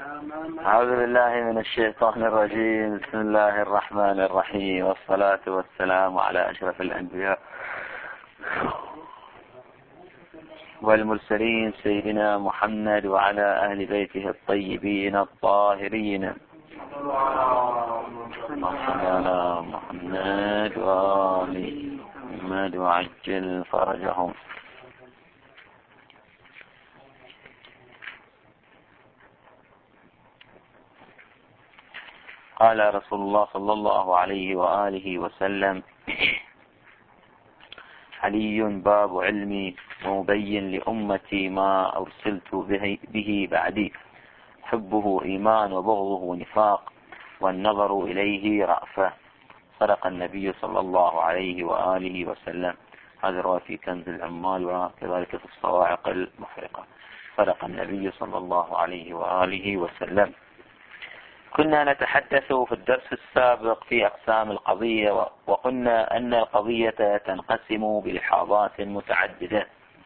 أعوذ بالله من الشيطان الرجيم. بسم الله الرحمن الرحيم، والصلاة والسلام على أشرف الأنبياء والمرسلين سيدنا محمد وعلى أهل بيته الطيبين الطاهرين. على محمد وآل محمد وعجل فرجهم. قال رسول الله صلى الله عليه وآله وسلم: علي باب علمي ومبين لأمتي ما أرسلت به بعدي، حبه إيمان وبغضه نفاق والنظر إليه رأفة. صدق النبي صلى الله عليه وآله وسلم. هذا رواه في كنز العمال وكذلك في الصواعق المحرقة. صدق النبي صلى الله عليه وآله وسلم. كنا نتحدث في الدرس السابق في أقسام القضية، وقلنا أن القضية تنقسم بلحاظات متعددة.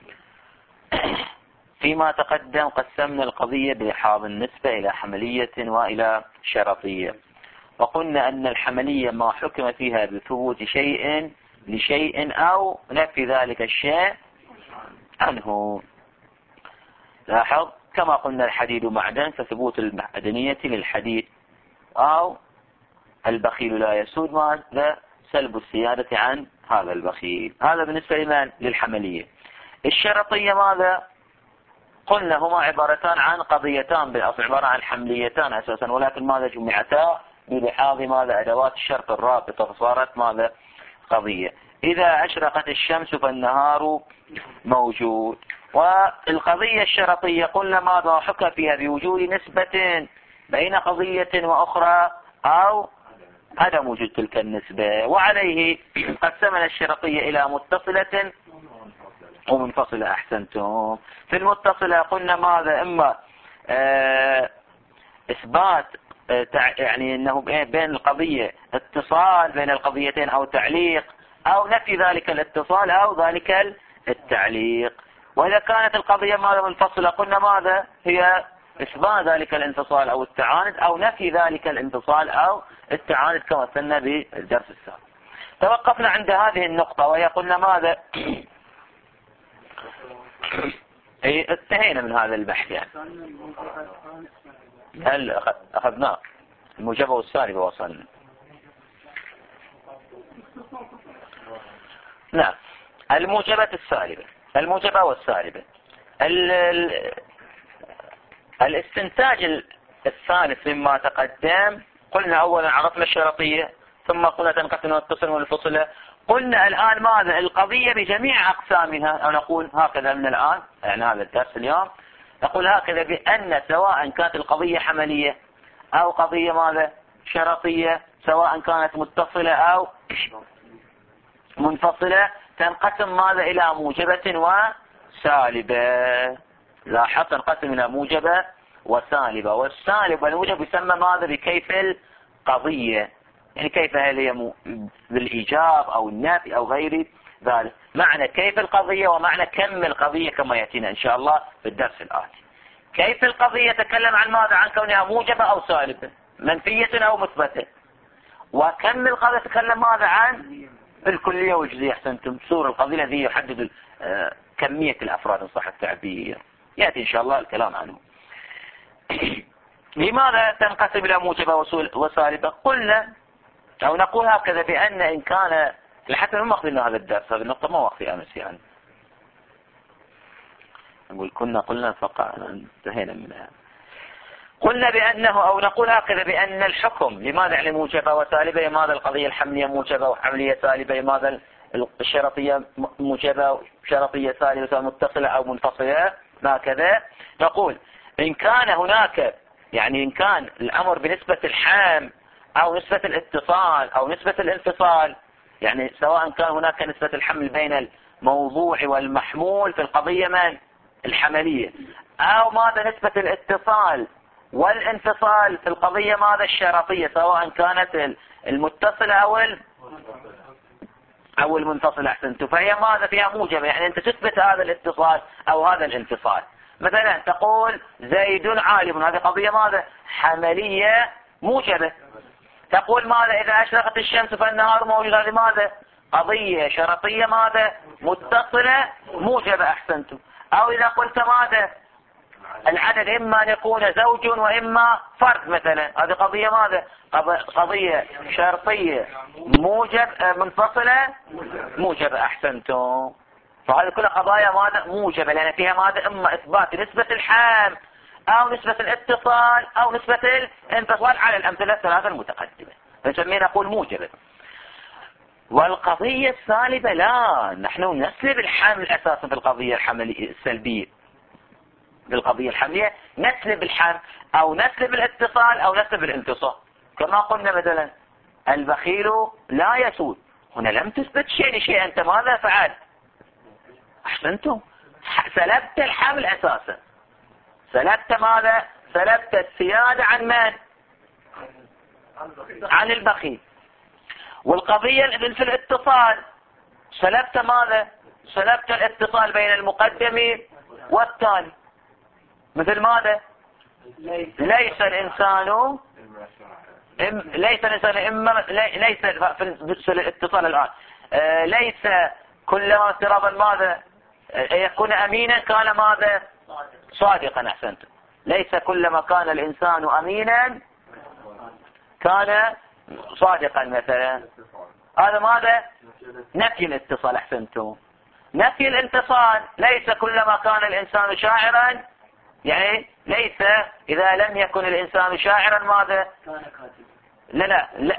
فيما تقدم قسمنا القضية بلحاظ النسبة إلى حملية وإلى شرطية، وقلنا أن الحملية ما حكم فيها بثبوت شيء لشيء أو نفي ذلك الشيء عنه. لاحظ كما قلنا الحديد معدن، فثبوت المعدنية للحديد، أو البخيل لا يسود، ماذا؟ سلب السيادة عن هذا البخيل. هذا بالنسبة لمن؟ للحملية. الشرطية ماذا؟ قلنا هما عبارتان عن قضيتان بالأصل، عبارة عن حمليتان أساسا، ولكن ماذا جمعتا بلحاظ ماذا؟ أدوات الشرط الرابطة، فصارت ماذا؟ قضية. إذا أشرقت الشمس فالنهار موجود. والقضية الشرطية قلنا ماذا؟ حكم فيها بوجود نسبة بين قضية وأخرى أو عدم وجود تلك النسبة. وعليه قسمنا الشرطية إلى متصلة ومنفصلة. أحسنتم. في المتصلة قلنا ماذا؟ إما إثبات يعني أنه بين القضية اتصال بين القضيتين أو تعليق، أو نفي ذلك الاتصال أو ذلك التعليق. وإذا كانت القضية ماذا؟ منفصلة، قلنا ماذا؟ هي إثبات ذلك الانفصال أو التعاند، أو نفي ذلك الانفصال أو التعاند كما مثلنا بالدرس السابق. توقفنا عند هذه النقطة، وهي قلنا ماذا؟ انتهينا من هذا البحث. يعني هل أخذنا الموجبة والسالبة؟ وصلنا. نعم، الموجبة السالبة، الموجبة والسالبة. الاستنتاج الثالث مما تقدم، قلنا أولا عرفنا الشرطية، ثم قلنا تنقسم المتصل والمنفصلة. قلنا الآن ماذا؟ القضية بجميع أقسامها، أو نقول هكذا من الآن، يعني هذا الدرس اليوم نقول هكذا، بأن سواء كانت القضية حملية أو قضية ماذا؟ شرطية، سواء كانت متصلة أو منفصلة، تنقسم ماذا؟ إلى موجبة وسالبة. لاحظ تنقسم إلى موجبة وسالبة، والسالب والموجب يسمى ماذا؟ بكيف القضية، يعني كيف هل هي بالإيجاب أو النفي أو غير ذلك. معنى كيف القضية ومعنى كم القضية كما يأتينا إن شاء الله في الدرس الآتي. كيف القضية تكلم عن ماذا؟ عن كونها موجبة أو سالبة، منفية أو مثبتة. وكم القضية تكلم ماذا؟ عن الكلية والجزئية. أحسنتم. سور القضية الذي يحدد كمية الأفراد إن صح التعبير، يأتي إن شاء الله الكلام عنه. لماذا تنقسم إلى موجبة وسالبة؟ قلنا أو نقول هكذا، بأن إن كان لحتى ما أخذنا هذا الدرس، هذه النقطة ما وقت أمس، يعني نقول قلنا فقط انتهينا منها. قلنا بأنه أو نقول هكذا، بأن الحكم لماذا يعني موجبة وسالبة؟ لماذا القضية الحملية موجبة وحملية سالبة؟ لماذا الشرطية موجبة وشرطية سالبة، سواء متصلة أو منفصلة؟ هكذا نقول إن كان هناك، يعني إن كان الأمر بنسبة الحام أو نسبة الاتصال أو نسبة الانفصال، يعني سواء كان هناك نسبة الحمل بين الموضوع والمحمول في القضية من؟ الحملية، أو ماذا؟ نسبة الاتصال والانفصال في القضية ماذا؟ الشرطية، سواء كانت المتصلة أو المنفصلة. أحسنت. فهي ماذا؟ فيها موجبة، يعني أنت تثبت هذا الاتصال أو هذا الانفصال. مثلا تقول زيد عالم، هذه قضية ماذا؟ حملية موجبة. تقول ماذا؟ إذا أشرقت الشمس فالنهار موجود، هذه ماذا؟ قضية شرطية ماذا؟ متصلة موجبة. أحسنتم. أو إذا قلت ماذا؟ العدد إما أن يكون زوج وإما فرد مثلا، هذه قضية ماذا؟ قضية شرطية موجب منفصلة موجبة. أحسنتم. فهذه كلها قضايا ماذا؟ موجبة، لأن فيها ماذا؟ إما إثبات نسبة الحال أو نسبة الاتصال أو نسبة الانفصال على الأمثلة الثلاثة المتقدمة، فنسميها نقول موجبة. والقضية السالبة لا، نحن نسلب الحمل أساسا في القضية الحملية السلبية. بالقضية الحملية نسلب الحمل أو نسلب الاتصال أو نسلب الانفصال. كما قلنا مثلا البخيل لا يسود، هنا لم تثبت شيء لشيء، أنت ماذا فعلت؟ أحسنتم، سلبت الحمل أساسا. سلبت ماذا؟ سلبت السيادة عن من؟ عن البخيل. والقضية في الاتصال سلبت ماذا؟ سلبت الاتصال بين المقدم والتالي. مثل ماذا؟ ليس الإنسان إما ليس في الاتصال الآن ليس كلما افترضا ماذا؟ يكون أمينا كان ماذا؟ صادقا. أحسنت. ليس كلما كان الإنسان أمينا كان صادقا مثلا، هذا ماذا؟ نفي الاتصال. أحسنتم. نفي الانتصال، ليس كلما كان الإنسان شاعرا، يعني ليس إذا لم يكن الإنسان شاعرا ماذا؟ لا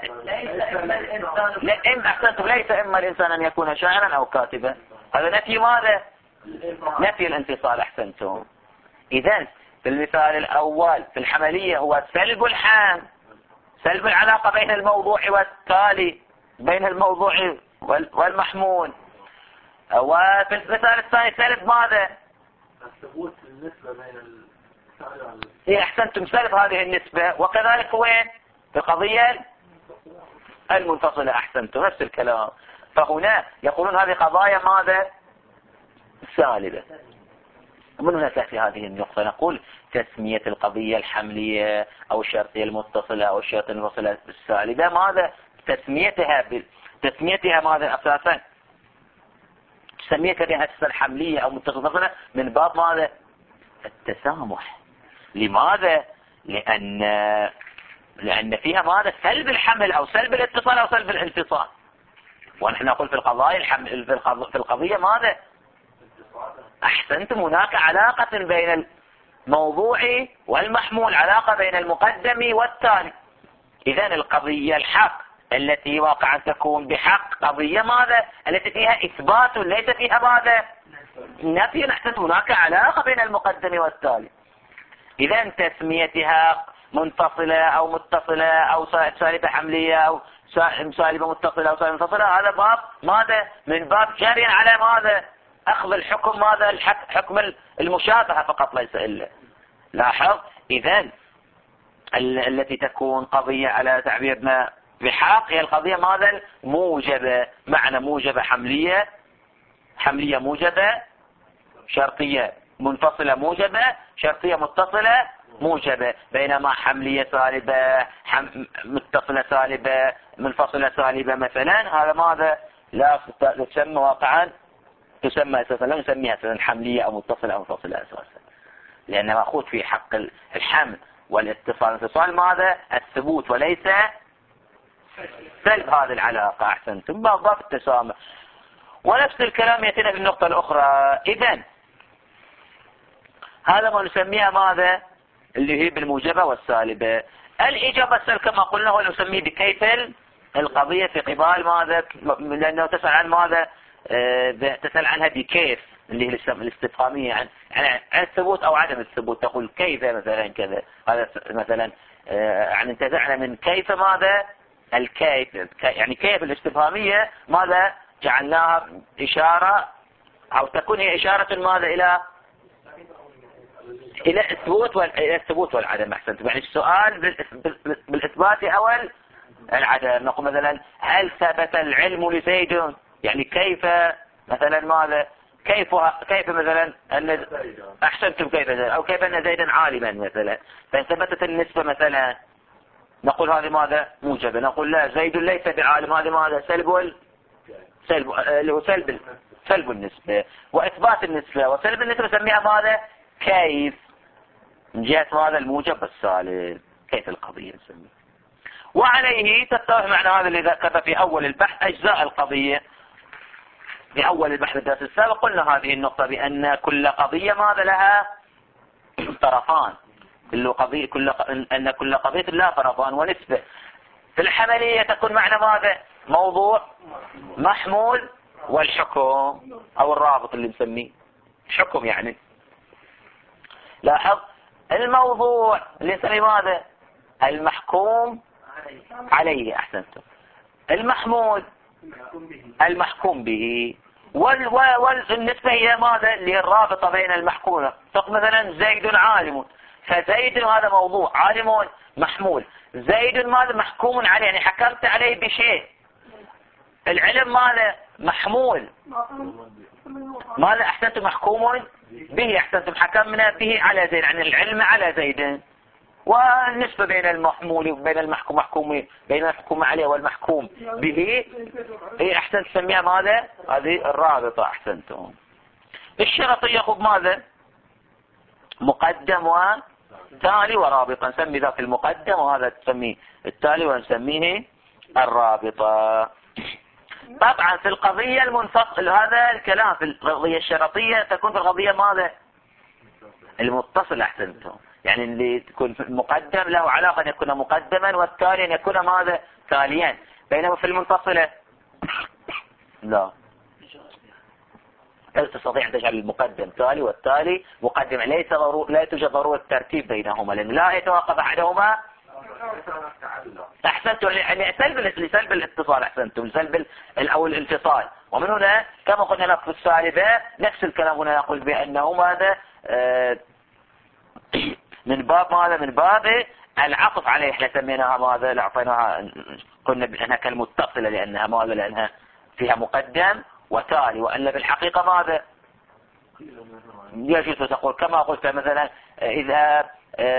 أحسنتم، ليس إما الإنسان أن يكون شاعرا أو كاتبا، هذا نفي ماذا؟ نفي الانفصال. أحسنتم. إذن في المثال الأول في الحملية هو سلب الحام، سلب العلاقة بين الموضوع والتالي، بين الموضوع والمحمول. وفي المثال الثاني سلب ماذا؟ الثبوت النسبة بين أحسنتم، سلب هذه النسبة. وكذلك وين؟ في القضية المنفصلة. أحسنتم، نفس الكلام. فهنا يقولون هذه قضايا ماذا؟ سالبة. ومن هنا تأتي هذه النقطة نقول تسمية القضية الحملية أو الشرطية المتصلة أو الشرطية المنفصلة السالبة ماذا؟ تسميتها ماذا أساسا؟ تسميتها بأساس الحملية أو متصلة من باب ماذا؟ التسامح. لماذا؟ لأن فيها ماذا؟ سلب الحمل أو سلب الاتصال أو سلب الانفصال. ونحن نقول في القضايا في القضية ماذا؟ أحسنتم، هناك علاقة بين الموضوع والمحمول، علاقة بين المقدم والتالي. إذن القضية الحق التي واقعا تكون بحق قضية ماذا؟ التي فيها إثبات ليس فيها ماذا؟ نفي. أحسنتم، هناك علاقة بين المقدم والتالي. إذن تسميتها منفصلة أو متصلة أو سالبة حملية أو سالبة متصلة أو سالبة منفصلة، هذا باب ماذا؟ من باب جري على ماذا؟ أخذ الحكم ماذا؟ حكم المشابهة فقط ليس إلا. لاحظ. إذن التي تكون قضية على تعبيرنا بحق هي القضية ماذا؟ موجبة. معنى موجبة حملية، حملية موجبة، شرطية منفصلة موجبة، شرطية متصلة موجبة. بينما حملية سالبة، متصلة سالبة، منفصلة سالبة مثلا، هذا ماذا؟ لا تسمى واقعا، تسمى أساسا لا نسميها أساسا حملية أو متصلة أو منفصلة أساسا، لأن مأخوذ في حق الحمل والاتصال. الاتصال ماذا؟ الثبوت وليس سلب هذه العلاقة. أحسنتم، باب التسامح. ونفس الكلام يأتينا في النقطة الأخرى. إذن هذا ما نسميها ماذا؟ اللي هي بالموجبة والسالبة. الإجابة السلب كما قلنا هو نسميه بكيف القضية في قبال ماذا؟ لأنه تسأل عن ماذا؟ تسأل عنها بكيف، اللي هي الاستفهامية عن الثبوت أو عدم الثبوت. تقول كيف مثلا كذا، هذا مثلا يعني انتزعنا من كيف ماذا؟ الكيف، يعني كيف الاستفهامية ماذا؟ جعلناها إشارة أو تكون هي إشارة ماذا؟ إلى الثبوت والعدم. أحسنت. يعني السؤال بالإثبات أو العدم. نقول مثلا هل ثبت العلم لزيد؟ يعني كيف مثلا ماذا؟ كيف مثلا أن أحسنتم كيف أو كيف أن زيدا عالما مثلا، فإن ثبتت النسبة مثلا نقول هذه ماذا موجبة، نقول لا زيد ليس بعالم، هذه ماذا سلب النسبة. وإثبات النسبة وسلب النسبة نسميها ماذا كيف، من جهة هذا الموجب والسالب، كيف القضية نسميها. وعليه تتضح معنى هذا اللي ذكر في أول البحث أجزاء القضية. في أول البحث الدرس السابق قلنا هذه النقطة بأن كل قضية ماذا لها طرفان، أن كل قضية لها طرفان ونسبة. في الحملية تكون معنى ماذا موضوع محمول والحكم أو الرابط اللي نسميه حكم. يعني لاحظ الموضوع اللي نسميه ماذا المحكوم عليه، أحسنتم، المحمول المحكوم به، والنسبة هي ماذا للرابطة بين المحكومة. مثلا زيد عالم، فزيد هذا موضوع، عالم محمول، زيد ماذا محكوم عليه، يعني حكمت عليه بشيء، العلم ماذا محمول، ماذا أحسنتم محكوم به، أحسنتم حكمنا به على زيد، يعني العلم على زيد. والنسبة بين المحمول وبين المحكوم بين المحكوم عليه والمحكوم به هي أحسن تسميها ماذا هذه الرابطة. أحسنتم. الشرطية خب ماذا مقدم وتالي ورابطة، نسمي ذاك المقدم وهذا تسميه التالي ونسميه الرابطة. طبعا في القضية المنفصل هذا الكلام في القضية الشرطية تكون في القضية ماذا المتصل. أحسنتم، يعني اللي تكون المقدم له علاقة أن يكون مقدما والتالي أن يكون ماذا تاليا، بينما في المنفصلة لا تستطيع أن تجعل المقدم تالي والتالي مقدم، لا توجد ضرورة الترتيب بينهما لأن لا يتوقف أحدهما. أحسنتم، لسلب الاتصال، أحسنتم لسلب أو الانفصال. ومن هنا كما قلنا لك في السالبة نفس الكلام هنا يقول بأنه ماذا من باب ماذا من باب العطف عليه، احنا سميناها ماذا لعطيناها قلنا بأنها كالمتصلة لأنها ماذا لأنها فيها مقدم وتالي، وأن في الحقيقة ماذا يجوز تقول كما قلت مثلا إذا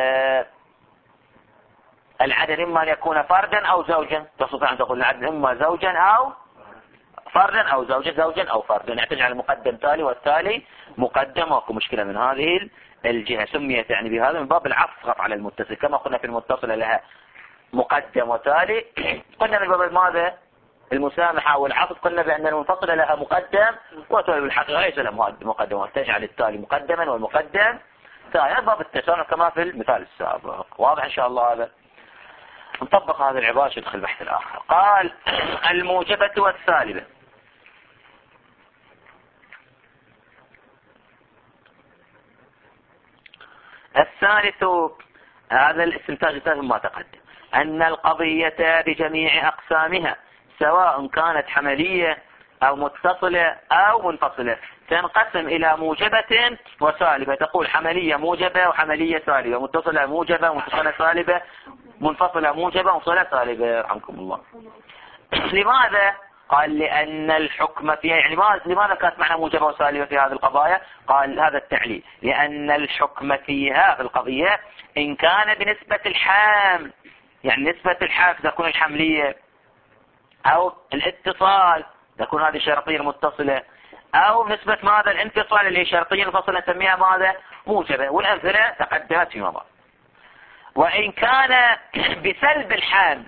العدد إما أن يكون فردا أو زوجا، تستطيع أن تقول العدد إما زوجا أو فردا أو زوجا أو فردا، يعني تجعل المقدم تالي والتالي مقدم، وكو مشكلة من هذه الجهة. سميت يعني بهذا من باب العطف على المتصل، كما قلنا في المتصلة لها مقدم وتالي، قلنا من باب ماذا المسامحة والعطف قلنا بأن المنفصلة لها مقدم وتالي، بالحقيقة ليس لها مقدم، وتجعل التالي مقدما والمقدم تالي، هذا باب التسامح كما في المثال السابق. واضح إن شاء الله هذا؟ نطبق هذه العبارة يدخل البحث الآخر. قال الموجبة والسالبة. الثالث هذا الاستنتاج الثالث ما تقدم، أن القضية بجميع أقسامها سواء كانت حملية أو متصلة أو منفصلة تنقسم إلى موجبة وسالبة. تقول حملية موجبة وحملية سالبة، متصلة موجبة ومتصلة سالبة، منفصلة موجبة ومنفصلة سالبة. رحمكم الله. لماذا؟ قال لأن الحكم فيها، يعني لماذا كانت معنى موجبة وسالبة في هذه القضايا؟ قال هذا التعليل، لأن الحكم فيها في القضية إن كان بنسبة الحام، يعني نسبة الحام تكون الحملية، أو الاتصال تكون هذه الشرطية المتصلة، أو نسبة ماذا الانفصال اللي هي شرطية منفصلة نسميها ماذا موجبة، والأمثلة تقدمت فيما بعد. وإن كان بسلب الحام،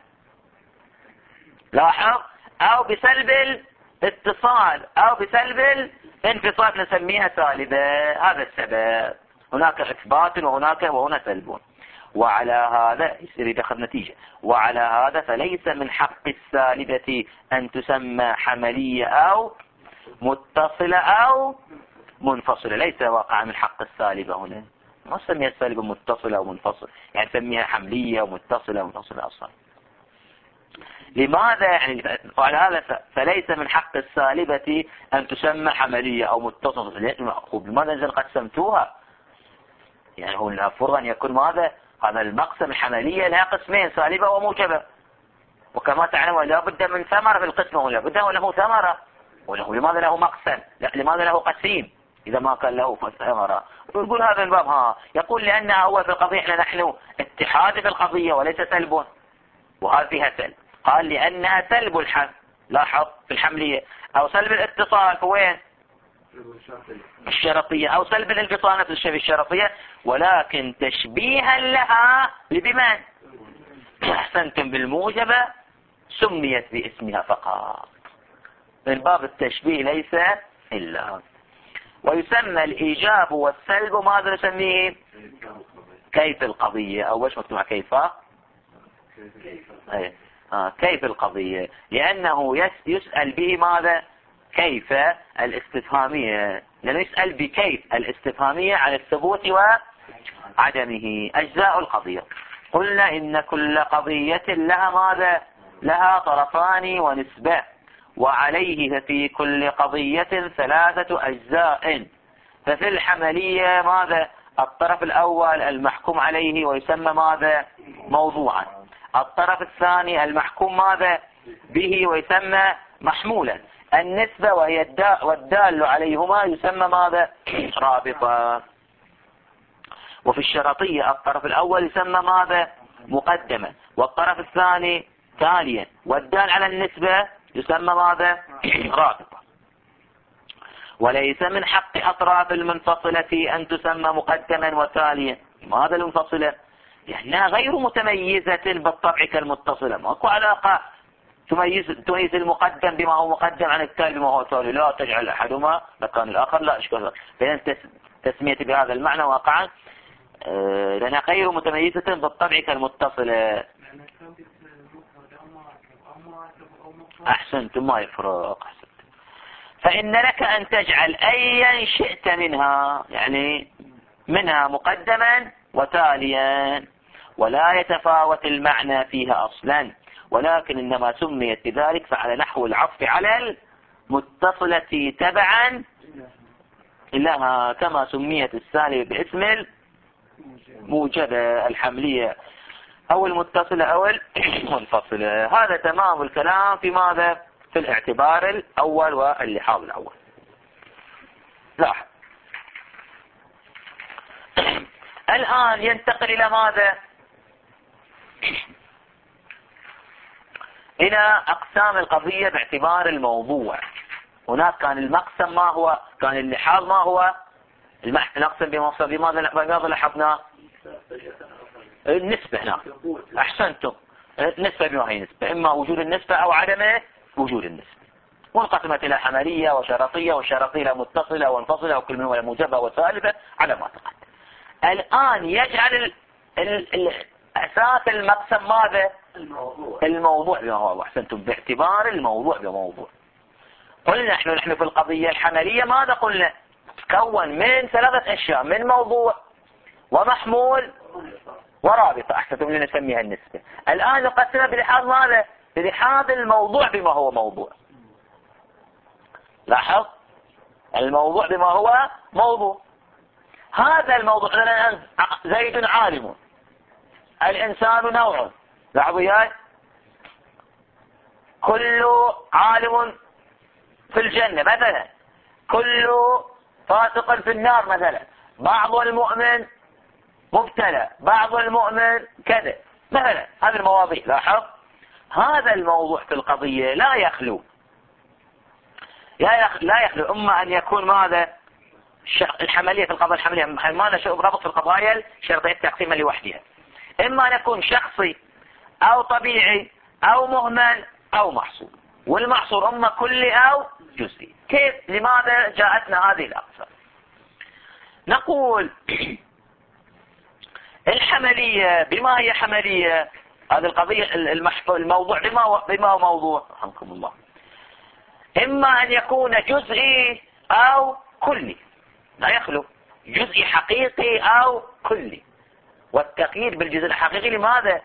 لاحظ، أو بسلب الاتصال أو بسلب الانفصال نسميها سالبة. هذا السبب، هناك إثبات وهنا سلب. وعلى هذا يصير دخل نتيجة، وعلى هذا فليس من حق السالبة أن تسمى حملية أو متصلة أو منفصلة، ليس واقع من حق السالبة هنا، ما سميها السالبة متصلة أو منفصلة، يعني سميها حملية ومتصلة ومنفصلة أصلا. لماذا؟ يعني وعلى هذا فليس من حق السالبة أن تسمى حملية أو متصلة. لماذا إذا قسمتوها؟ يعني هو المفروض أن يكون ماذا هذا المقسم الحملية لها قسمين، سالبة وموجبة، وكما تعلمون لا بد من ثمرة في القسم، ولا بد له ثمرة، لماذا له مقسم؟ لا، لماذا له قسيم إذا ما كان له ثمرة؟ ويقول هذا الباب يقول لأنها هو في القضية احنا نحن اتحاد في القضية وليس سلب، وهذا فيها سلب. قال لأنها سلب الحمل، لاحظ في الحملية، أو سلب الاتصال في وين؟ الشرطية، أو سلب الانفصال نفس الشيء في الشرطية، ولكن تشبيها لها بمن؟ أحسنتم، بالموجبة سميت باسمها فقط، من باب التشبيه ليس إلا. ويسمى الإيجاب والسلب ماذا نسميه؟ كيف القضية، أو وش مكتوب كيف؟ كيف القضية، لأنه يسأل به ماذا؟ كيف الاستفهامية، لأنه يسأل بكيف الاستفهامية عن الثبوت وعدمه. أجزاء القضية، قلنا إن كل قضية لها ماذا؟ لها طرفان ونسبة، وعليه في كل قضية 3 أجزاء. ففي الحملية ماذا؟ الطرف الأول المحكوم عليه ويسمى ماذا؟ موضوعا. الطرف الثاني المحكوم ماذا؟ به ويسمى محمولا. النسبة وهي والدال عليهما يسمى ماذا؟ رابطة. وفي الشرطية الطرف الأول يسمى ماذا؟ مقدمة، والطرف الثاني تاليا، والدال على النسبة يسمى ماذا؟ رابطة. وليس من حق أطراف المنفصلة أن تسمى مقدما وتاليا. ماذا المنفصلة؟ لأنها غير متميزة بالطبع كالمتصلة، ماكو علاقة تميز المقدم بما هو مقدم عن التالي بما هو تالي، لا تجعل أحدهما مكان الآخر، لا إشكال. فإذا تسمية بهذا المعنى واقعا لأنها غير متميزة بالطبع كالمتصلة. أحسنتم، ما يفرق. أحسنت. فإن لك أن تجعل أيا شئت منها، يعني منها مقدما وتاليا، ولا يتفاوت المعنى فيها أصلا، ولكن إنما سميت بذلك فعلى نحو العطف على المتصلة تبعا لها، كما سميت السالبة باسم الموجبة الحملية أو المتصلة أو المنفصلة. هذا تمام الكلام في ماذا؟ في الاعتبار الأول واللحاظ الأول. لاحظ الآن ينتقل إلى ماذا؟ إلى أقسام القضية باعتبار الموضوع. هناك كان المقسم ما هو؟ كان اللحاظ ما هو؟ نقسم بماذا لاحظنا؟ النسبة. نعم، أحسنتم، النسبة بما هي نسبة، إما وجود النسبة أو عدم وجود النسبة. وانقسمت إلى حملية وشرطية، والشرطية إلى متصلة وانفصلة، وكل منهما إلى موجبة وسالبة على ما تقدم. الآن يجعل أساس المقسم ماذا؟ الموضوع بما هو. أحسنتم، باعتبار الموضوع بموضوع. قلنا نحن في القضية الحملية ماذا قلنا؟ تكون من 3 أشياء، من موضوع ومحمول ورابطة. أحسنتم، لنسميها النسبة. الآن نقسمها بلحاظ ماذا؟ بلحاظ الموضوع بما هو موضوع. لاحظ الموضوع بما هو موضوع. هذا الموضوع مثلا زيد عالم، الإنسان نوع، لاحظوا وياي، كل عالم في الجنة مثلا، كل فاسق في النار مثلا، بعض المؤمن مبتلى، بعض المؤمن كذا مثلا. هذه المواضيع. لاحظ هذا الموضوع في القضية لا يخلو إما أن يكون ماذا؟ الحملية في القضايا الحملية ما نشوف ربط في القضايا الشرطية تقسيمها لوحدها، إما أن يكون شخصي أو طبيعي أو مهمل أو محصور، والمحصور إما كلي أو جزئي. كيف؟ لماذا جاءتنا هذه الأقسام؟ نقول الحملية بما هي حملية، هذه القضية الموضوع بما هو موضوع، رحمكم الله، إما أن يكون جزئي أو كلي، لا يخلو، جزئي حقيقي أو كلي. والتقييد بالجزء الحقيقي لماذا؟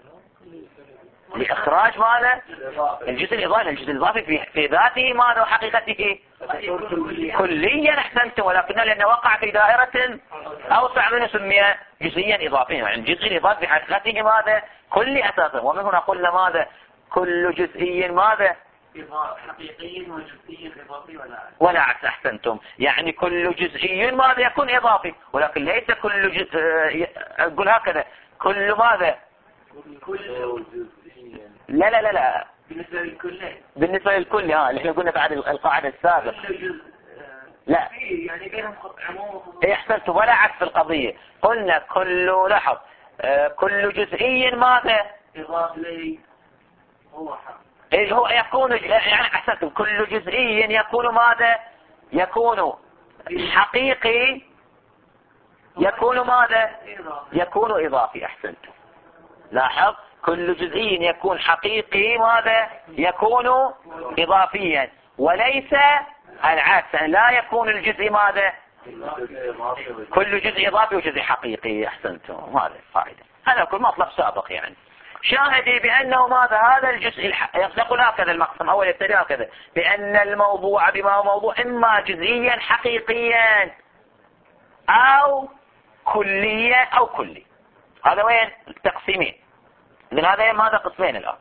لإخراج ماذا؟ الجزء الإضافي. الجزء الإضافي في ذاته ماذا وحقيقته؟ كليا. أحسنتم، ولكن لأنه وقع في دائرة أوسع منه سمي جزئيا إضافيا. يعني الجزء الإضافي في حقيقته ماذا؟ كلي أساسا. ومن هنا قلنا ماذا؟ كل جزئي ماذا؟ حقيقي وجزئي إضافي ولا عكس. أحسنتم. يعني كل جزئي ماذا يكون إضافي، ولكن ليس كل جزء. أقول هكذا كل ماذا كل جزئي. لا لا لا لا بالنسبة للكل. بالنسبة للكل اللي احنا قلنا بعد القاعدة السابقة. كل جزء لا يعني بينهم عموم. احسنتم. ولا عكس القضية. قلنا كل لاحظ كل جزئي ماذا إضافي لي هو حق. هو يكون يعني احسنتم. كل جزئي يكون ماذا يكون حقيقي يكون ماذا يكون إضافي. أحسنتم. لاحظ كل جزئي يكون حقيقي ماذا يكون إضافيا، وليس العكس. لا يكون الجزء ماذا كل جزء إضافي وجزء حقيقي. أحسنتم. هذا الفائدة. هذا كل مطلب سابق. يعني شاهدي بأنه ماذا هذا الجزء يقول هكذا المقسم أول يبتدي هكذا بأن الموضوع بما هو موضوع إما جزئيا حقيقيا أو كليا أو كلي. هذا وين التقسيمين من هذا ماذا قسمين الآن.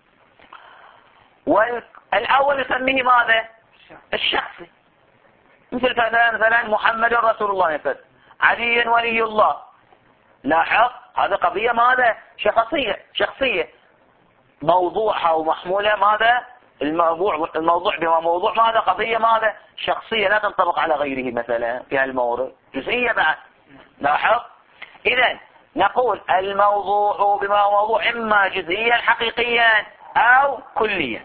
والأول نسميه ماذا الشخصي، مثل مثلا محمد رسول الله مثل علي ولي الله. لاحظ هذا قضية ماذا شخصية موضوعها ومحمولة ماذا الموضوع بما موضوع ماذا قضية ماذا شخصية لا تنطبق على غيره مثلا في هالمورد جزئية بعد. لاحظ إذن نقول الموضوع بما هو موضوع إما جزئيا حقيقيا أو كليا.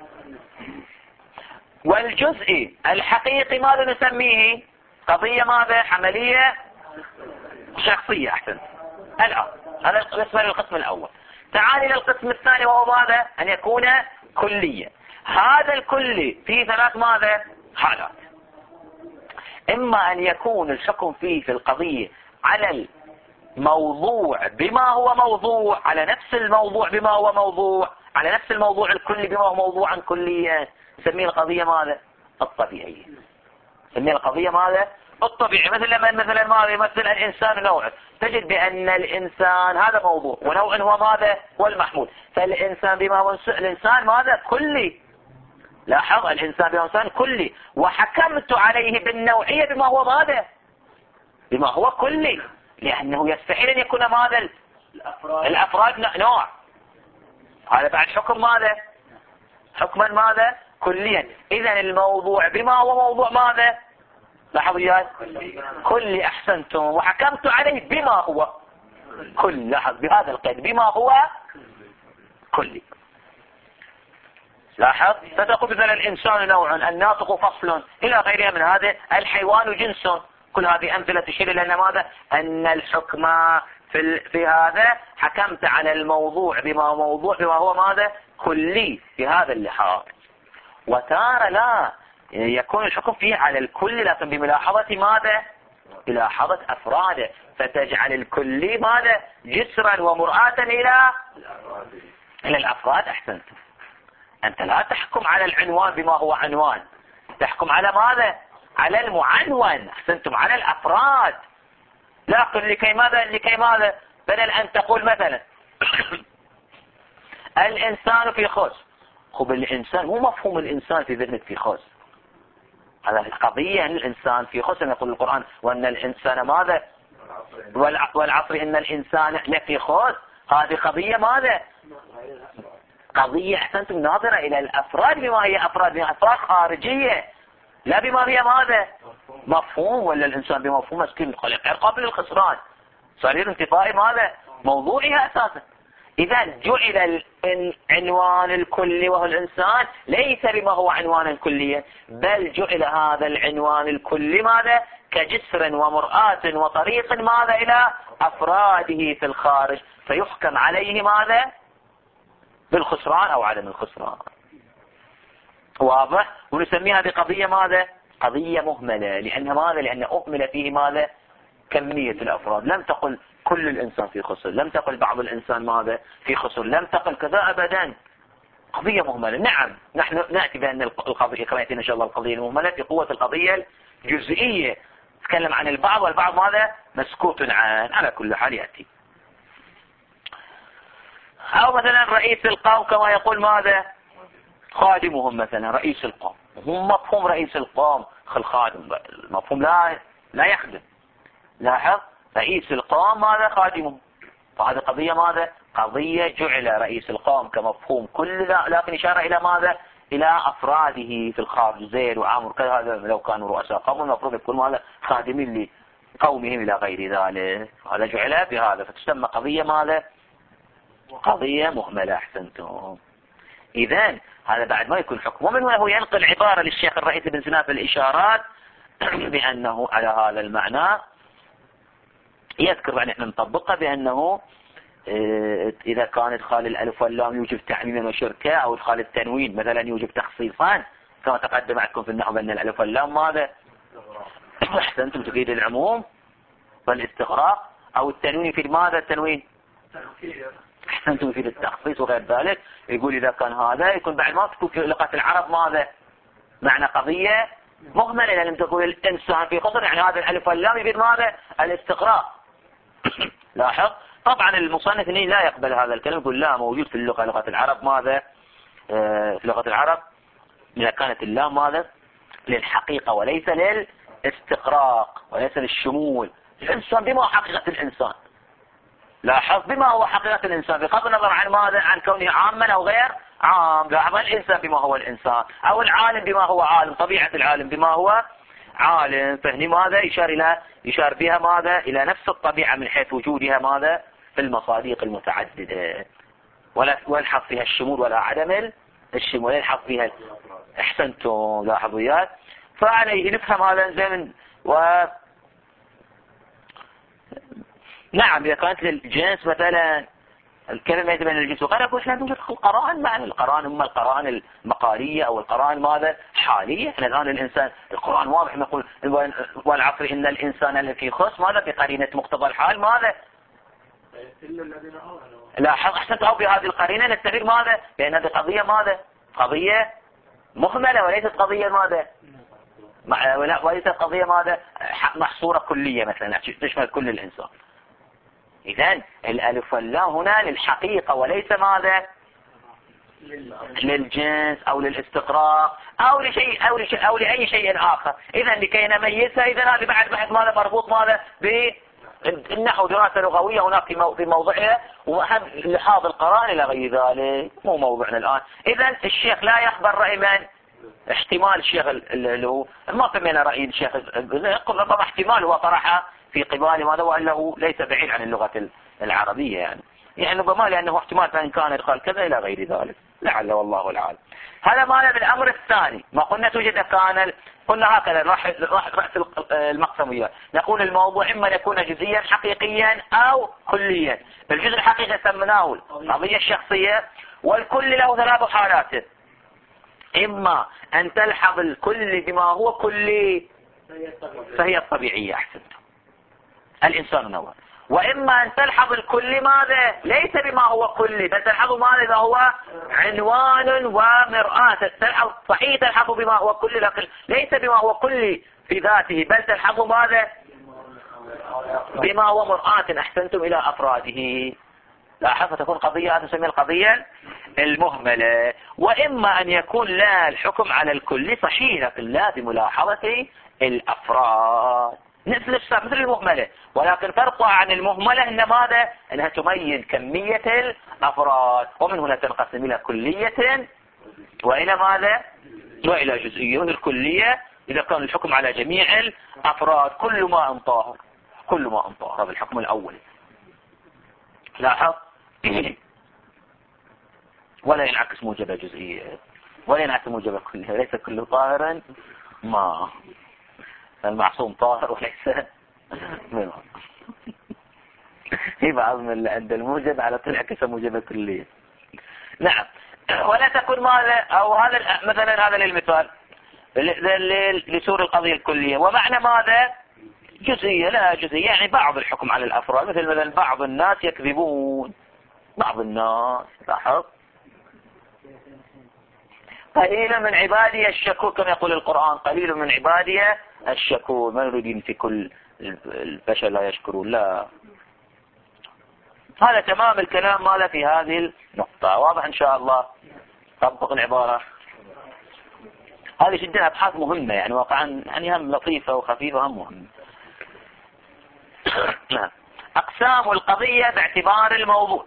والجزء الحقيقي ماذا نسميه قضية ماذا حملية شخصية. أحسن. الآن هذا بالنسبة للقسم الأول. تعال إلى القسم الثاني وهو ماذا أن يكون كليا. هذا الكلي فيه ثلاث ماذا حالات. إما أن يكون الحكم فيه في القضية على الموضوع بما هو موضوع، على نفس الموضوع بما هو موضوع، على نفس الموضوع الكلي بما هو موضوعا كليا. نسميه القضية ماذا الطبيعية. نسميه القضية ماذا الطبيعي. مثلا ماذا يمثل الإنسان نوع، تجد بأن الإنسان هذا موضوع ونوع هو ماذا هو المحمول. فالإنسان بما هو الإنسان ماذا كلي. لاحظ الإنسان بما هو إنسان كلي وحكمت عليه بالنوعية بما هو ماذا بما هو كلي، لأنه يستحيل أن يكون ماذا الأفراد نوع. هذا بعد حكم ماذا حكما ماذا كليا. إذن الموضوع بما هو موضوع ماذا لاحظوا يا كلي. أحسنتم. وحكمت عليه بما هو كل. لاحظ بهذا القيد بما هو كلي. لاحظ فتقول مثلا الإنسان نوع، الناطق فصل إلى غيرها من هذا، الحيوان جنس. كل هذه أمثلة تشير لأن ماذا أن الحكم في هذا حكمت على الموضوع بما هو موضوع بما هو ماذا كلي في هذا اللحاظ. وتارة لا يكون الحكم فيه على الكل لكن بملاحظة ماذا ملاحظة أفراده، فتجعل الكلي ماذا جسرا ومرآة إلى الأفراد. أحسنت. أنت لا تحكم على العنوان بما هو عنوان، تحكم على ماذا على المعنون. أحسنتم. على الأفراد. لكن لكي ماذا بدل أن تقول مثلا الإنسان في خص. خب الإنسان مو مفهوم الإنسان في ذهنك في خص. هذا القضية أن الإنسان في خص. يقول القرآن وأن الإنسان ماذا والعصر إن الإنسان لفي خص. هذه قضية ماذا قضية أحسنتم ناظرة إلى الأفراد بما هي أفراد خارجية لا بما هي ماذا مفهوم. ولا الإنسان بمفهوم مسكين الخلق قابل للخسران صار انتفائي ماذا موضوعها أساسا. إذا جعل العنوان الكلي وهو الإنسان ليس بما هو عنوانا كليا، بل جعل هذا العنوان الكلي ماذا كجسر ومرآة وطريق ماذا إلى أفراده في الخارج، فيحكم عليه ماذا بالخسران أو عدم الخسران. واضح. ونسميها بقضية ماذا قضية مهملة. لأن ماذا لأن أهمل فيه ماذا كمية الأفراد. لم تقل كل الإنسان في خسر، لم تقل بعض الإنسان ماذا في خسر، لم تقل كذا أبدا. قضية مهملة. نعم نحن نأتي بأن القضية كما يأتينا إن شاء الله القضية المهملة في قوة القضية الجزئية. نتكلم عن البعض والبعض ماذا مسكوت عنه. على كل حال يأتي. أو مثلا رئيس القوم كما يقول ماذا خادمهم مثلا رئيس القوم، هم مفهوم رئيس القوم الخادم، المفهوم لا يخدم. لاحظ رئيس القوم ماذا؟ خادمه. فهذه قضية ماذا؟ قضية جعل رئيس القوم كمفهوم كل، لكن إشارة إلى ماذا؟ إلى أفراده في الخارج، زيد وعمر كذا، هذا لو كانوا رؤساء قوم المفروض يكون ماذا؟ خادمين لقومهم إلى غير ذلك. هذا جعل بهذا، فتسمى قضية ماذا؟ قضية مهملة. أحسنتم. إذن هذا بعد ما يكون حكم. ومن هنا هو ينقل عبارة للشيخ الرئيس بن سنان في الإشارات بأنه على هذا المعنى يذكر أن احنا نطبقها بأنه إذا كان إدخال الألف واللام يوجب تعميما وشركة، أو إدخال التنوين مثلا يوجب تخصيصا، كما تقدم معكم في النحو بأن الألف واللام ماذا؟ أحسنتم، تفيد العموم والاستغراق، أو التنوين يفيد ماذا؟ التنوين أحسنتم يفيد التخصيص وغير ذلك. يقول إذا كان هذا يكون بعد ما تكون في لغة العرب ماذا؟ معنى قضية مهملة، لم تقول الإنسان في خطر، يعني هذا الألف واللام يفيد ماذا؟ الاستغراق. لاحظ طبعا المصنف لا يقبل هذا الكلام، يقول لا، موجود في اللغة، لغة العرب ماذا؟ في لغة العرب إذا كانت اللام ماذا؟ للحقيقة وليس للاستغراق وليس للشمول. الإنسان بما هو حقيقة الإنسان. لاحظ بما هو حقيقة الإنسان بغض النظر عن ماذا؟ عن كونه عاما أو غير عام. لاحظ الإنسان بما هو الإنسان، أو العالم بما هو عالم، طبيعة العالم بما هو عالم. فهني ماذا؟ يشار بها ماذا؟ إلى نفس الطبيعة من حيث وجودها ماذا؟ في المصادق المتعددة، ولا يلحظ فيها الشمول ولا عدم الشمول، ولا يلحظ فيها. احسنتم. لاحظوا يا، فعليه نفهم هذا زمن. نعم إذا كانت للجنس مثلا الكلمة بين الجنس، وقال أقول احنا نوجد القرائن، معنى القرائن اما القرائن المقالية او القرائن ماذا؟ حالية. احنا الان الانسان القرآن واضح نقول والعصر ان الانسان الذي خص ماذا؟ بقرينة مقتضى الحال ماذا؟ لاحظ احسنت، او بهذه القرينة نستفيد ماذا؟ لان هذه قضية ماذا؟ قضية مهملة وليست قضية ماذا؟ وليست قضية ماذا؟ محصورة كلية مثلا تشمل كل الانسان. إذن الألف واللام هنا للحقيقة وليس ماذا؟ للجنس أو للاستقراء أو لأي شيء آخر. إذن لكي نميزها، إذن هذا بعد بحث ماذا؟ مربوط ماذا؟ بالنحو، دراسة لغوية هناك في موضعها، وأهم لحاظ القرآن إلى غير ذلك، مو موضوعنا الآن. إذن الشيخ لا يخبر رأي من؟ احتمال الشيخ اللي هو ما فهمنا رأي الشيخ، ربما احتمال هو طرحه في قبال ماذا؟ وأنه ليس بعيد عن اللغة العربية، يعني ربما لأنه احتمال فإن كان يدخل كذا إلى غير ذلك، لعل والله العالم. هذا ماذا؟ بالأمر الثاني ما قلنا توجد قلنا هكذا رأس المقسمية، نقول الموضوع إما يكون جزئيا حقيقيا أو كليا. بالجزء الحقيقي سمناه القضية الشخصية، والكل له ثلاث حالات: إما أن تلحظ الكل بما هو كلي فهي الطبيعية، أحسنت، الإنسان نوع. وإما أن تلحظ الكل ماذا؟ ليس بما هو كلي، بل تلحظ ماذا؟ هو عنوان ومرآة. تلحظ صحيح، تلحظ بما هو كلي، لكن ليس بما هو كلي في ذاته، بل تلحظ ماذا؟ بما هو مرآة. أحسنتم، إلى أفراده. لاحظ تكون قضية تسمى القضية المهملة. وإما أن يكون لا الحكم على الكل صحيح، لكن لا بملاحظة الأفراد، مثل المهملة، ولكن فرقها عن المهملة إن ماذا؟ إنها تميز كمية الأفراد. ومن هنا تنقسم إلى كلية وإلى ماذا؟ وإلى جزئية. الكلية إذا كان الحكم على جميع الأفراد، كل ما طاهر، كل ما طاهر، هذا الحكم الأول. لاحظ ولا ينعكس موجبة جزئية ولا ينعكس موجبة كلية، ليس كل طاهرا ما المعصوم طاهر وليس منه. في بعض من اللي عند الموجب على طول ينعكس موجبة كلية. نعم. ولا تكون ماذا؟ أو هذا مثلا هذا للمثال لسور القضية الكلية، ومعنى ماذا؟ جزئية. لا جزئية يعني بعض الحكم على الأفراد، مثلا بعض الناس يكذبون، بعض الناس. لاحظ قليل من عبادي الشكور، كما يقول القرآن قليل من عبادي الشكور. ما يريدين في كل البشر لا يشكرون، لا. هذا تمام الكلام ماذا في هذه النقطة. واضح إن شاء الله. طبق العبارة. هذه جدا أبحاث مهمة يعني واقعا، يعني هم لطيفة وخفيفة وهم مهمة. أقسام القضية باعتبار الموضوع.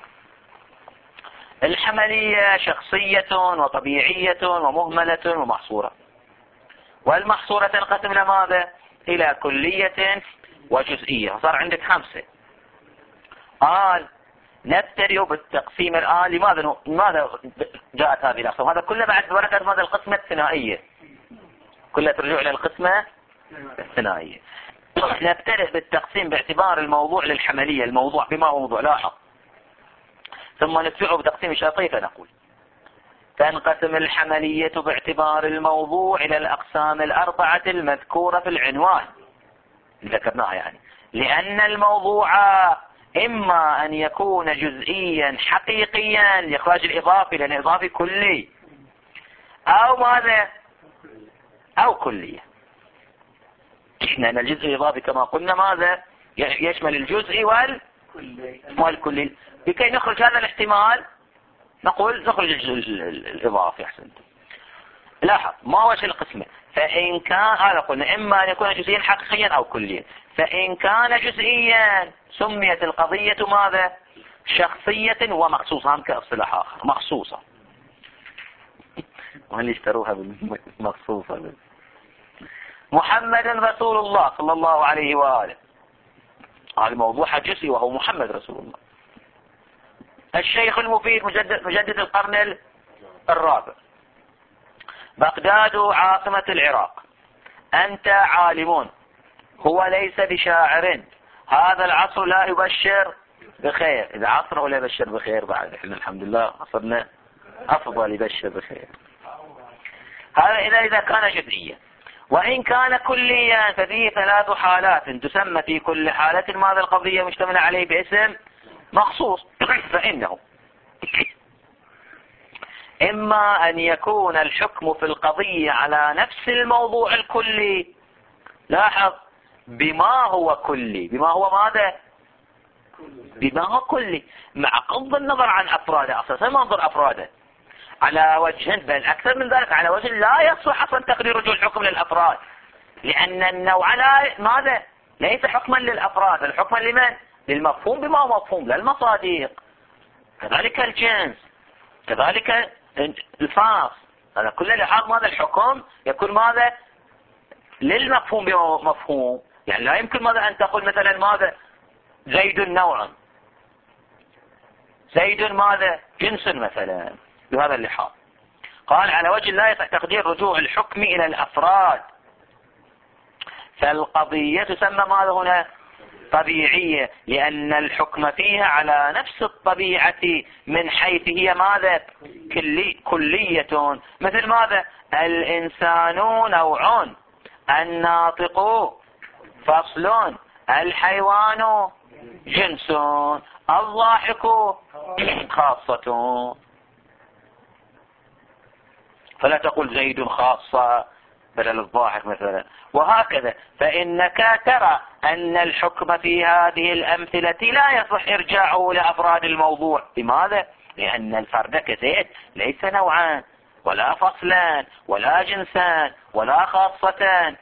الحملية شخصية وطبيعية ومهملة ومحصورة. والمحصورة تنقسم إلى ماذا؟ إلى كلية وجزئية. صار عندك 5. قال نبتدئ بالتقسيم الآن. لماذا جاءت هذه الأقسام؟ هذا كله بعد بركة ماذا؟ القسمة الثنائية، كلها ترجع إلى القسمة الثنائية. نبتدئ بالتقسيم باعتبار الموضوع للحملية، الموضوع بما هو موضوع، لاحظ. ثم نتبعه بتقسيم الشرطية فنقول تنقسم الحملية باعتبار الموضوع إلى الأقسام ال4 المذكورة في العنوان ذكرناها يعني. لأن الموضوع إما أن يكون جزئيا حقيقيا لإخراج الإضافي، لأن الإضافي كلي، أو ماذا؟ أو كلية. لأن الجزء الإضافي كما قلنا ماذا؟ يشمل الجزء والكلي. لكي نخرج هذا الاحتمال نقول نخرج الإضافي. أحسنت. لاحظ ما وجه القسمة. فإن كان هذا قلنا إما أن يكون جزئيا حقيقيا أو كليا. فإن كان جزئيا سميت القضية ماذا؟ شخصية ومخصوصة. هم كاصطلاح آخر مخصوصة، وهل يشتروها بالمخصوصة. محمد رسول الله صلى الله عليه وآله، هذا الموضوع جزئي وهو محمد رسول الله. الشيخ المفيد مجدد القرن الرابع. بغداد عاصمة العراق. أنت عالم. هو ليس بشاعر. هذا العصر لا يبشر بخير. إذا عصره لا يبشر بخير بعد، إحنا الحمد لله عصرنا أفضل يبشر بخير. هذا إذا كان جزئيا. وإن كان كليا ففيه 3 حالات تسمى في كل حالة ماذا القضية مشتملة عليه باسم مخصوص. فإنه إما أن يكون الحكم في القضية على نفس الموضوع الكلي. لاحظ بما هو كلي، بما هو ماذا؟ بما هو كلي، مع غض النظر عن أفراده. أصلا ما ننظر أفراده على وجه، بل أكثر من ذلك على وجه لا يصح أصلا تقدير رجوع الحكم للأفراد، لأن النوع ماذا؟ ليس حكما للأفراد، الحكما لمن؟ للمفهوم بما هو مفهوم، لا المصادق. كذلك الجنس، كذلك الفاص، هذا كله لحاظ ماذا؟ الحكم يكون ماذا؟ للمفهوم بما هو مفهوم. يعني لا يمكن ماذا أن تقول مثلا ماذا؟ زيد نوعا، زيد ماذا؟ جنس مثلا، بهذا اللحاظ. قال على وجه لا يصح تقدير رجوع الحكم إلى الأفراد. فالقضية تسمى ماذا هنا؟ طبيعية، لأن الحكم فيها على نفس الطبيعة من حيث هي ماذا؟ كلية. مثل ماذا؟ الإنسان نوع، الناطق فصل، الحيوان جنس، الضاحك خاصة. فلا تقول زيد خاصة بدل الضاحك مثلا، وهكذا. فإنك ترى أن الحكم في هذه الأمثلة لا يصح إرجاعه لأفراد الموضوع. لماذا؟ لأن الفرد كزيد ليس نوعان ولا فصلان ولا جنسان ولا خاصتان.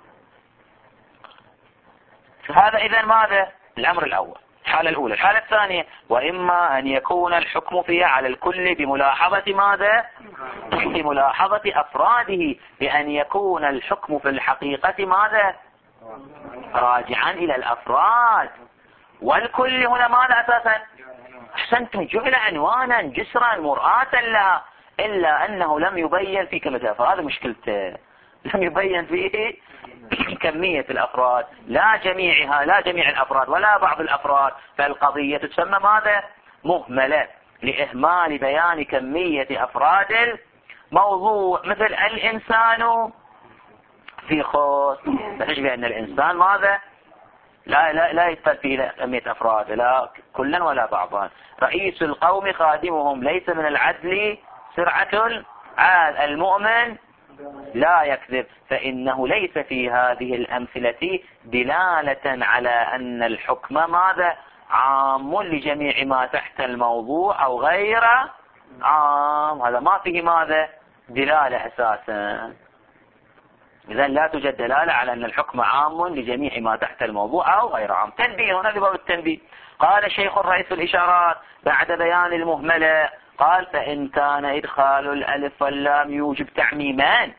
هذا إذن ماذا؟ الأمر الأول، الحالة الأولى. الحالة الثانية، وإما أن يكون الحكم فيها على الكل بملاحظة ماذا؟ بملاحظة أفراده، بأن يكون الحكم في الحقيقة ماذا؟ راجعا إلى الأفراد. والكل هنا ماذا أساسا؟ أحسنتم، جعل عنوانا جسرا مرآة لها، إلا أنه لم يبين في كلمة الأفراد. هذا مشكلته، لم يبين فيه كمية الأفراد، لا جميعها، لا جميع الأفراد ولا بعض الأفراد. فالقضية تسمى ماذا؟ مهملة، لإهمال بيان كمية أفراد الموضوع. مثل الإنسان في خص، فتشبه أن الإنسان ماذا؟ لا يدخل فيه كمية أفراد، لا كلا ولا بعضا. رئيس القوم خادمهم، ليس من العدل سرعة العاد. المؤمن لا يكذب. فإنه ليس في هذه الأمثلة دلالة على أن الحكم ماذا؟ عام لجميع ما تحت الموضوع أو غير عام. هذا ما فيه ماذا؟ دلالة أساسا. إذا لا توجد دلالة على أن الحكم عام لجميع ما تحت الموضوع أو غير عام. تنبيه، هنا باب التنبيه. قال الشيخ الرئيس الإشارات بعد بيان المهملة، قال فإن كان إدخال الألف واللام يوجب تعميمان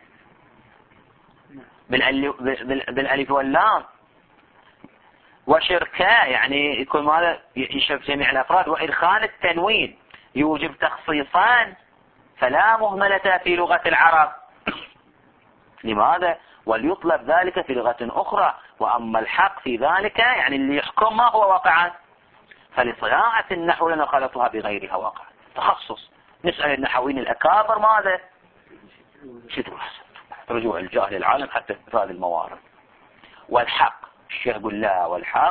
بالألف واللام وشركة، يعني يكون ماذا يشرك جميع الأفراد، وإدخال التنوين يوجب تخصيصان، فلا مهملة في لغة العرب. لماذا؟ وليطلب ذلك في لغة أخرى، وأما الحق في ذلك يعني اللي يحكم ما هو واقعا، فلصناعة النحو لنخلطها بغيرها واقعا. تخصص. نسأل النحويين الأكابر ماذا؟ شدوا رجوع الجاهل العالم حتى في هذه الموارد. والحق الشيخ يقول لا،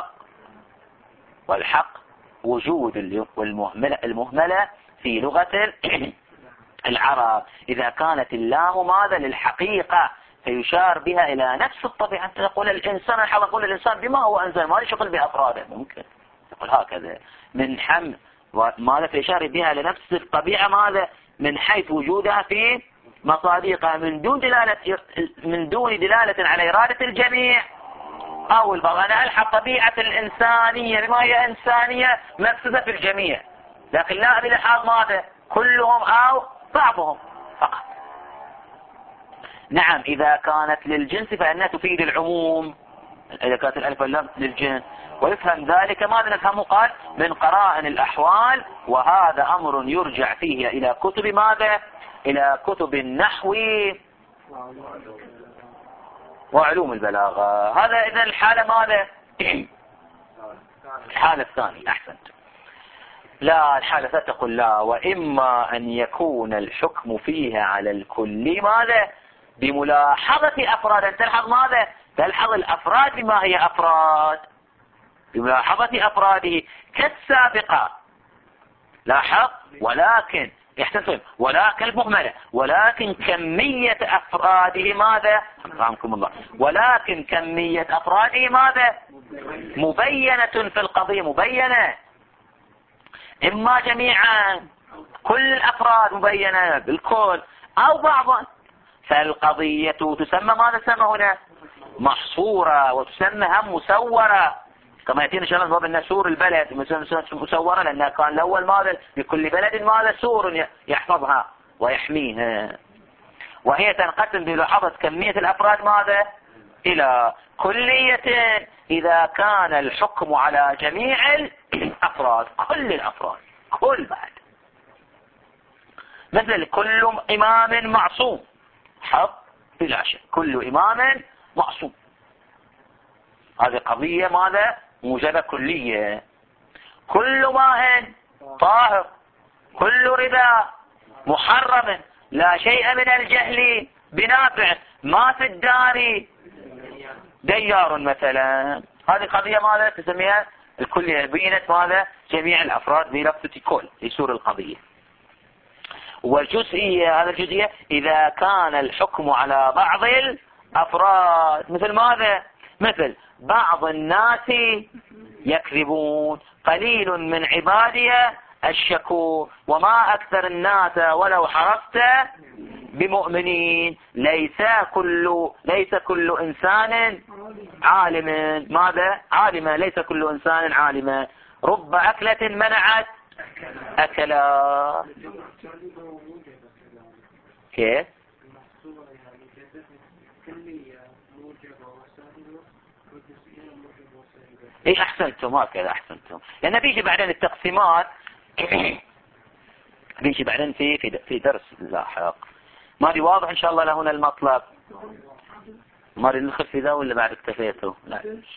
والحق وجود المهملة في لغة العرب إذا كانت اللام ماذا للحقيقة، فيشار بها إلى نفس الطبيعة. أنت تقول الإنسان، الحق يقول الإنسان بما هو أنزل، ما يشغل بأفراده، ممكن يقول هكذا من حمل ماذا، فيشار بها لنفس الطبيعة ماذا من حيث وجودها في مصادقها من دون دلالة على إرادة الجميع أو البعض. أنا ألحق طبيعة الإنسانية بما هي إنسانية مفسدة في الجميع، لكن لا بلحاظ ماذا كلهم أو بعضهم فقط. نعم، إذا كانت للجنس فإنها تفيد العموم، إذا كانت الألف واللام للجنس. ويفهم ذلك ماذا نفهمه؟ قال من قرائن الأحوال، وهذا أمر يرجع فيه إلى كتب ماذا؟ إلى كتب النحو وعلوم البلاغة. هذا إذا الحالة ماذا؟ الحالة الثانية. أحسنت. لا، الحالة تقول لا، وإما أن يكون الحكم فيها على الكل ماذا بملاحظة أفراد. تلحظ ماذا؟ تلحظ الأفراد بما هي أفراد، بملاحظة أفراده كالسابقة. لاحظ ولكن يحتسب ولكن المهملة، ولكن كمية أفراده ماذا؟ رحمكم الله. ولكن كمية أفراده ماذا؟ مبينة في القضية، مبينة إما جميعا كل الأفراد مبينة بالكل أو بعضا. فالقضية تسمى ماذا؟ تسمى هنا محصورة، وتسمى هم مسورة، كما يأتينا إن شاء الله باب النسور البلد مسورة، لأنها كان الأول ماذا لكل بلد ماذا سور يحفظها ويحميها. وهي تنقسم بملاحظة كمية الأفراد ماذا إلى كلية إذا كان الحكم على جميع الأفراد، كل الأفراد، كل بعد، مثل كل إمام معصوم، حق بلا شك، كل إمام معصوم. هذه قضية ماذا موجبة كلية. كل ماء طاهر، كل ربا محرم، لا شيء من الجهل بنافع، ما في الدار ديار مثلا. هذه قضية ماذا تسميها الكلية، بينت ماذا جميع الأفراد بلفظة كل يسور القضية. والجزئية، هذا الجزئية إذا كان الحكم على بعض الأفراد، مثل ماذا؟ مثل بعض الناس يكذبون، قليل من عبادي الشكور، وما أكثر الناس ولو حرصت بمؤمنين، ليس كل إنسان عالم ماذا؟ عالما، ليس كل إنسان عالما، رب أكلة منعت أكلا. كيف؟ ايه احسنتم، هكذا احسنتم، لان بيجي بعدين التقسيمات بيجي بعدين في درس لاحق. ما دي واضح ان شاء الله لهنا المطلب؟ ما ندخل في ذا ولا بعد اكتفيته؟ لا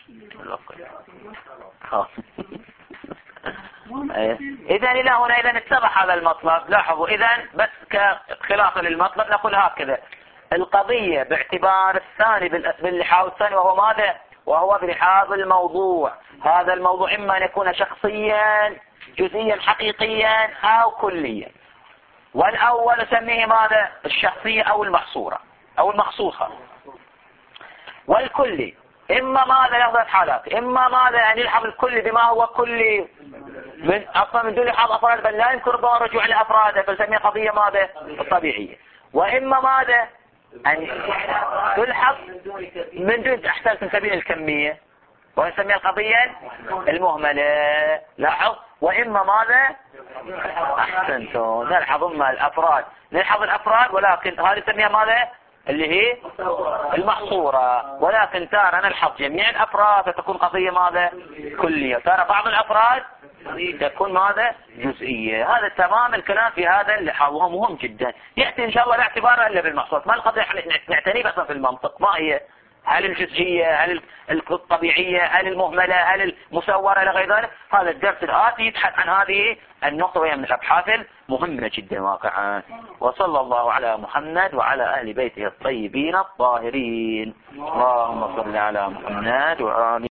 اذا الى هنا اذا اتضح هذا المطلب. لاحظوا اذا بس كخلاصة للمطلب نقول هكذا: القضية باعتبار الثاني باللحاظ الثاني، وهو ماذا؟ وهو بلحاظ الموضوع. هذا الموضوع إما أن يكون شخصيا جزئيا حقيقيا أو كليا. والأول نسميه ماذا؟ الشخصية أو المحصورة أو المخصوصة. والكلي إما ماذا؟ يحضر حالات، إما ماذا يعني يلحظ الكل بما هو كلي من أصلا من دون لحاظ أفراد، بل لا يمكن رجوع لأفراده، فنسميه قضية ماذا؟ الطبيعية. وإما ماذا أن تلحظ من دون أحسن نسميها الكمية ونسميها القضية المهملة. لاحظ وإما ماذا أحسنتم نلحظ إما الأفراد نلحظ الأفراد ولكن هذه نسميها ماذا اللي هي المحصورة. ولكن ترى نلحظ جميع الأفراد فتكون قضية ماذا كلية. ترى بعض الأفراد تكون ماذا جزئية. هذا تمام الكلام في هذا اللحاظ وهو مهم جدا يأتي إن شاء الله لا اعتبار إلا بالمحصورات. ما القضية نعتني بس في المنطق ما هي هل الجزئية هل الطبيعية هل المهملة هل المسورة إلى غير ذلك. هذا الدرس الآتي يبحث عن هذه النقطة وهي من الأبحاث المهمة جدا واقعا. وصلى الله على محمد وعلى أهل بيته الطيبين الطاهرين. اللهم صل على محمد وآله